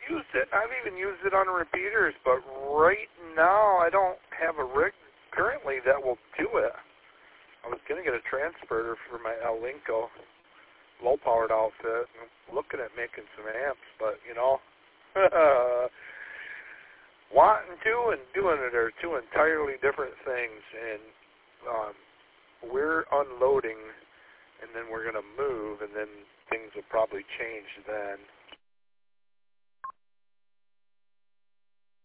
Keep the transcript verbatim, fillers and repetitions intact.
used it. I've even used it on repeaters, but right now I don't have a rig currently that will do it. I was going to get a transverter for my Alinco low-powered outfit. I'm looking at making some amps, but, you know, wanting to and doing it are two entirely different things, and um, we're unloading, and then we're going to move, and then things will probably change then.